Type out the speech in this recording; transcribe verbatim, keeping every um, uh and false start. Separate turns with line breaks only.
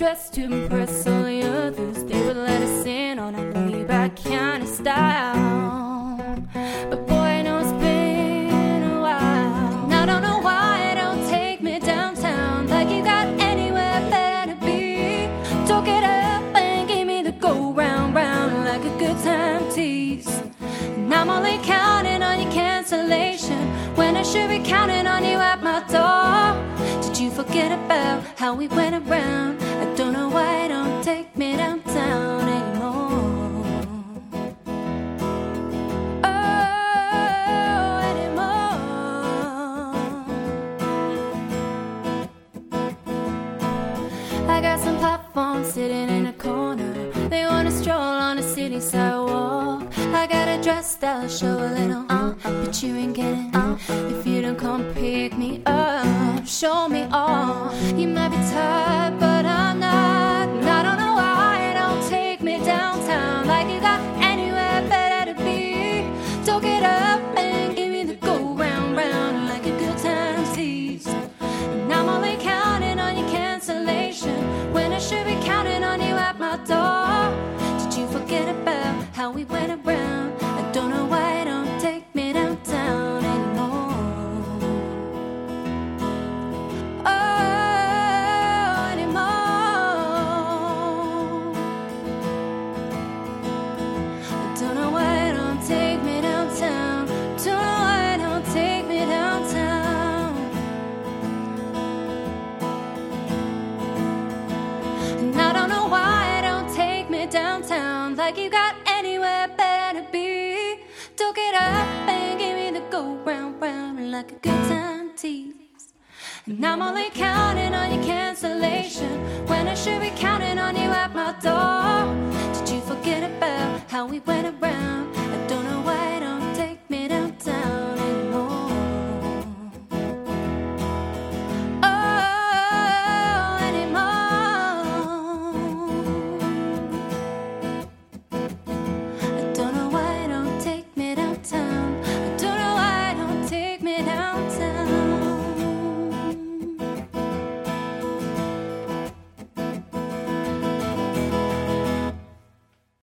dressed to impress all the others. They would let us in on a laid-back kind of style. But boy, I know it's been a while, and I don't know why don't take me downtown like you got anywhere better to be. Talk it up and give me the go round round like a good time tease. And I'm only counting on your cancellation when I should be counting on you at my door. Did you forget about how we went around? I don't know why don't take me downtown anymore. Oh, anymore. I got some platforms sitting in a corner. They wanna stroll on a city sidewalk. I got a dress that'll show a little, uh, but you ain't getting, uh, if you don't come pick me up, show me all. You might be tired, but I'm not, and I don't know why don't take me downtown like you got anywhere better to be. Talk it up and give me the go round round like a good time tease. And I'm only counting on your cancellation when I should be counting on you at my door. Did you forget about how we went around? I don't know why don't take me downtown anymore. Oh, anymore. I don't know why don't take me downtown. Don't know why don't take me downtown. And I don't know why don't take me downtown like you got anywhere better to be. Talk it up and give me the go round round like a good time tease. And I'm only counting on your cancellation when I should be counting on you at my door. Did you forget about how we went around?